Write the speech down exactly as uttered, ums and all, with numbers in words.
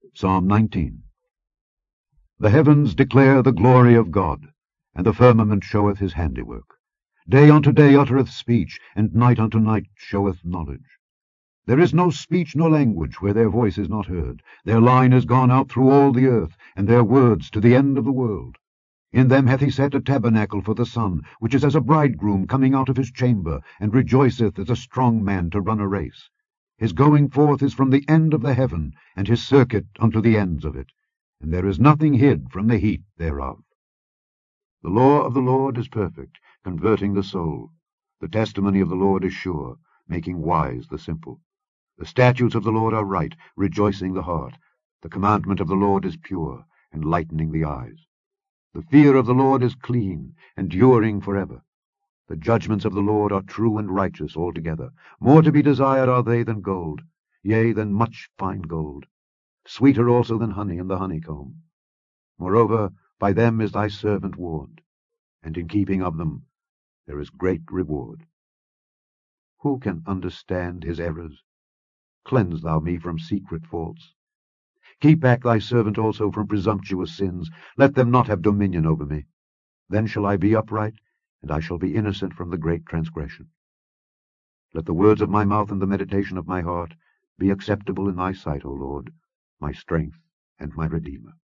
Psalm nineteen. The heavens declare the glory of God, and the firmament showeth his handiwork. Day unto day uttereth speech, and night unto night showeth knowledge. There is no speech nor language where their voice is not heard. Their line is gone out through all the earth, and their words to the end of the world. In them hath he set a tabernacle for the sun, which is as a bridegroom coming out of his chamber, and rejoiceth as a strong man to run a race. His going forth is from the end of the heaven, and his circuit unto the ends of it, and there is nothing hid from the heat thereof. The law of the Lord is perfect, converting the soul. The testimony of the Lord is sure, making wise the simple. The statutes of the Lord are right, rejoicing the heart. The commandment of the Lord is pure, enlightening the eyes. The fear of the Lord is clean, enduring forever. The judgments of the Lord are true and righteous altogether. More to be desired are they than gold, yea, than much fine gold. Sweeter also than honey and the honeycomb. Moreover, by them is thy servant warned, and in keeping of them there is great reward. Who can understand his errors? Cleanse thou me from secret faults. Keep back thy servant also from presumptuous sins. Let them not have dominion over me. Then shall I be upright, and I shall be innocent from the great transgression. Let the words of my mouth and the meditation of my heart be acceptable in thy sight, O Lord, my strength and my Redeemer.